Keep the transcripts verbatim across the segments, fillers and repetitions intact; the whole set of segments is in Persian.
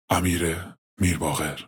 امیر میرباقر.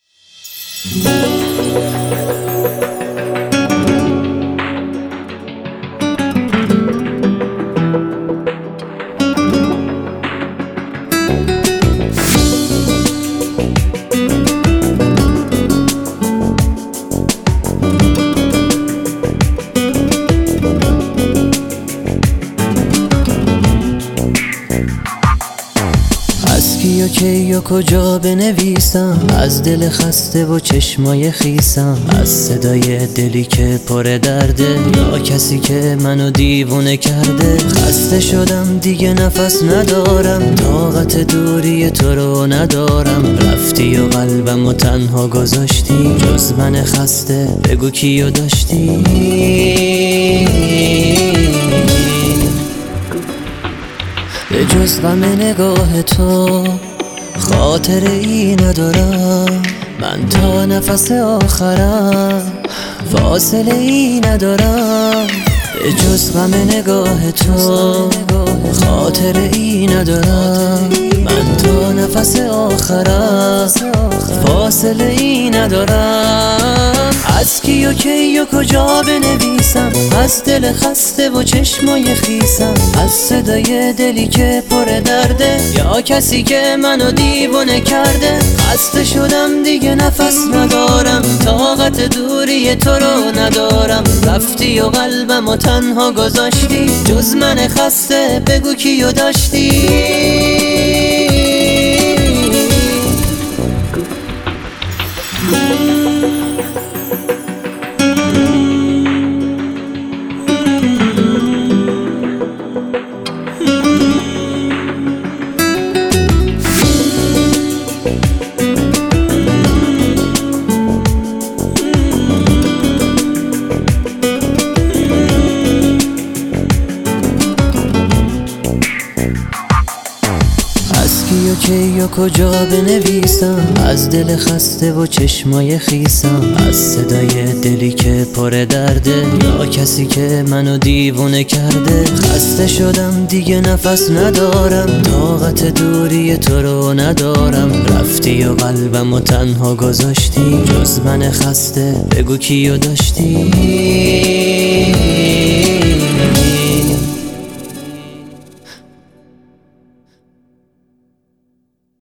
از کی و کی و کجا بنویسم، از دل خسته و چشمای خیسم، از صدای دلی که پر درده یا کسی که منو دیوونه کرده. خسته شدم دیگه نفس ندارم، طاقت دوری تو رو ندارم. رفتی و قلبم و تنها گذاشتی، جز من خسته بگو کیو داشتی. به جز غم نگاه تو خاطره ای ندارم، من تا نفس آخرم فاصله ای ندارم. به جز غم نگاه تو خاطره ای ندارم، من تا نفس آخرم فاصله ای ندارم. از کی و کی و کجا بنویسم، از دل خسته و چشمای خیسم، از صدای دلی که پر درده یا کسی که منو دیوونه کرده. خسته شدم دیگه نفس ندارم، طاقت دوری تو رو ندارم. رفتی و قلبم و تنها گذاشتی، جز من خسته بگو کیو داشتی. کی و کی و کجا بنویسم، از دل خسته و چشمای خیسم، از صدای دلی که پر درده یا کسی که منو دیوونه کرده. خسته شدم دیگه نفس ندارم، طاقت دوری تو رو ندارم. رفتی و قلبم و تنها گذاشتی، جز من خسته بگو کیو داشتی.